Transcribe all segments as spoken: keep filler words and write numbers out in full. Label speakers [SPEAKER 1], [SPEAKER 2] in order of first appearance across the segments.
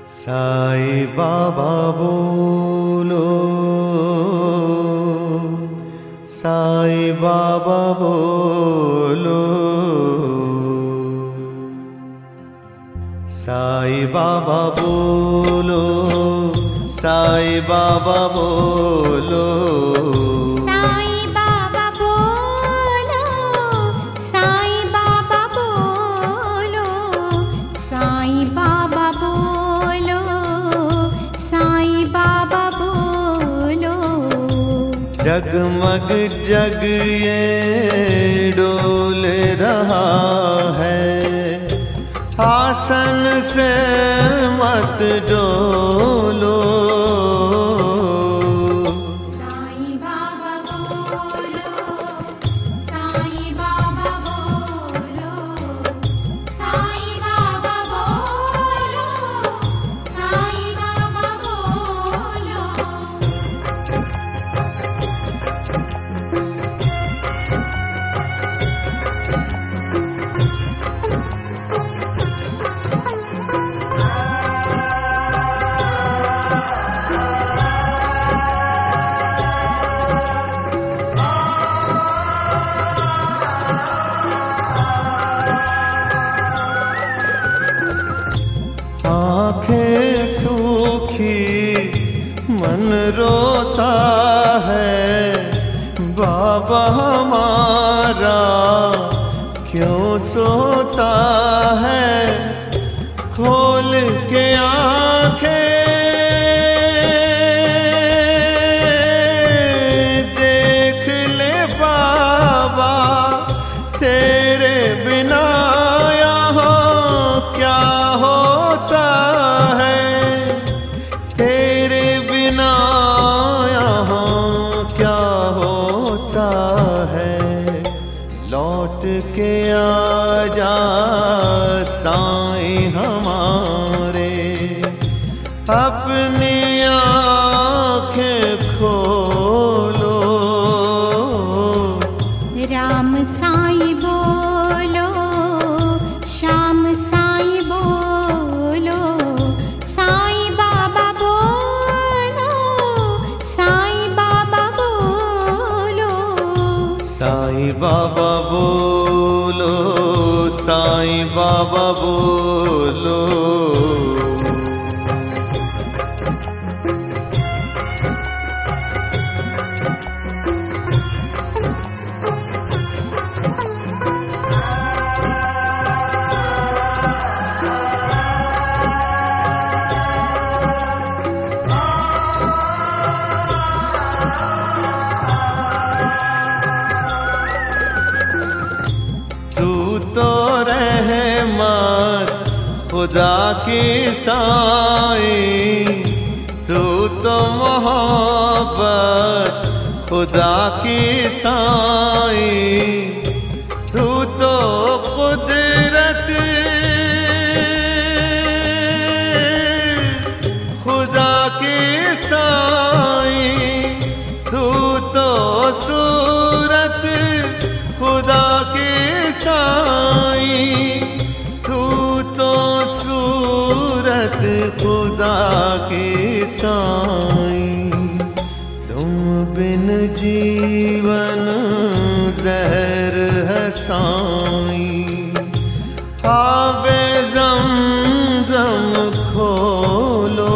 [SPEAKER 1] साईं बाबा बोलो, साईं बाबा बोलो, साईं बाबा बोलो, साईं बाबा बोलो,
[SPEAKER 2] साईं बाबा बोलो, साईं बाबा बोलो, साईं बाबा बोलो, साईं बाबा बोलो।
[SPEAKER 1] जगमग जग ये डोल रहा है, आसन से मत डोलो।
[SPEAKER 2] साईं बाबा बोलो, साईं बाबा बोलो, साईं बाबा बोलो, साईं बाबा बोलो।
[SPEAKER 1] आँखें सूखी मन रोता है, बाबा हमारा क्यों सोता है। खोल के आँखें देख ले बाबा, तेरे बिना यहाँ क्या होता है, तेरे बिना यहाँ क्या होता है। लौट के आजा साईं हमारे, अपनी आँखें खोलो।
[SPEAKER 2] राम साईं बोलो, श्याम साईं बोलो, साईं बाबा बोलो, साईं बाबा बोलो।
[SPEAKER 1] साईं बाबा बोलो, साईं बाबा बोलो। तू तो रहमत खुदा की साईं, तू तो मोहब्बत खुदा की साईं, तू तो कुदरत खुदा की साईं, तू तो सूरत खुदा की साईं, तू तो सूरत खुदा की साईं। तुम बिन जीवन जहर है साईं, आबे ज़मज़म खोलो।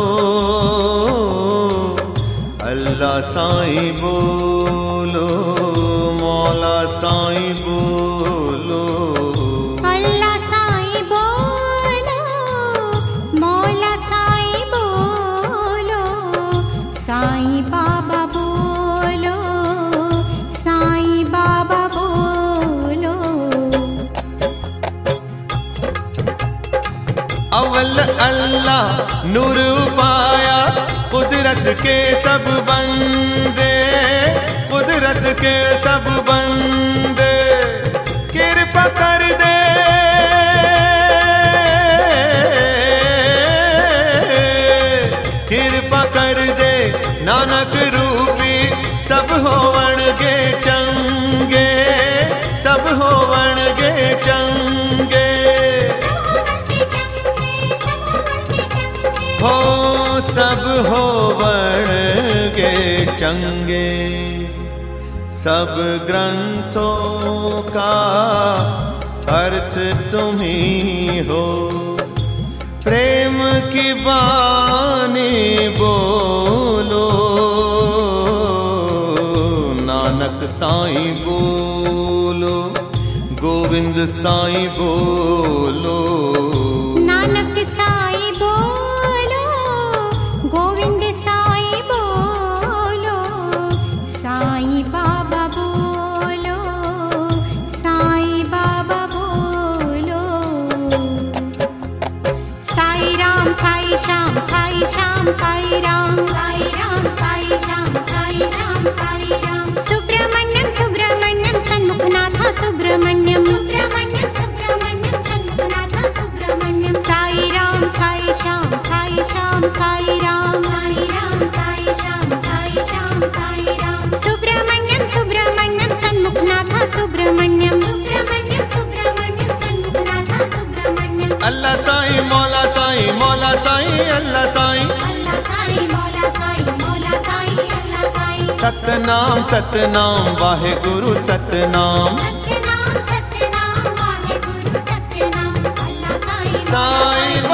[SPEAKER 1] अल्लाह साईं बोलो, मौला साईं बोलो।
[SPEAKER 2] अल्लाह साईं बोलो, मौला साईं बोलो, साईं बाबा बोलो, साईं बाबा बोलो।
[SPEAKER 1] अव्वल अल्लाह नूर पाया, कुदरत के सब बंदे, कुदरत के सब बंदे कृपा कर दे। कृपा कर दे नानक रूपी, सब होवण गे चंगे, सब होवण गे चंगे। हो सब होवण गे चंगे, सब ग्रंथों का अर्थ तुम ही हो। प्रेम की बानी बोलो, नानक साईं बोलो, गोविंद साईं बोलो।
[SPEAKER 2] नानक साईं बोलो, गोविंद साईं बोलो, साईं बाबा बोलो, साईं बाबा बोलो। साई राम साई श्याम साई श्याम साई राम, साई राम साई श्याम साई राम साई राम। सुब्रमण्यम सुब्रमण्यम सन्मुखनाथा सुब्रमण्यम, सुब्रमण्यम सुब्रमण्यम सन्मुखनाथा सुब्रमण्यम। साई राम साई श्याम साई श्याम साई राम, साई राम साई श्याम साई श्याम साई राम। सुब्रमण्यम सुब्रमण्यम सन्मुखनाथा सुब्रमण्यम, सुब्रमण्यम सुब्रमण्यम सन्मुखनाथा सुब्रमण्यम।
[SPEAKER 1] अल्लाह साईं मौला साईं मौला साईं अल्लाह साईं,
[SPEAKER 2] अल्लाह साईं मौला साईं मौला साईं अल्लाह साईं।
[SPEAKER 1] सतनाम सतनाम वाहेगुरु सतनाम,
[SPEAKER 2] सत्यनाम सत्यनाम वाहेगुरु सत्यनाम अल्लाह साईं।
[SPEAKER 1] साईं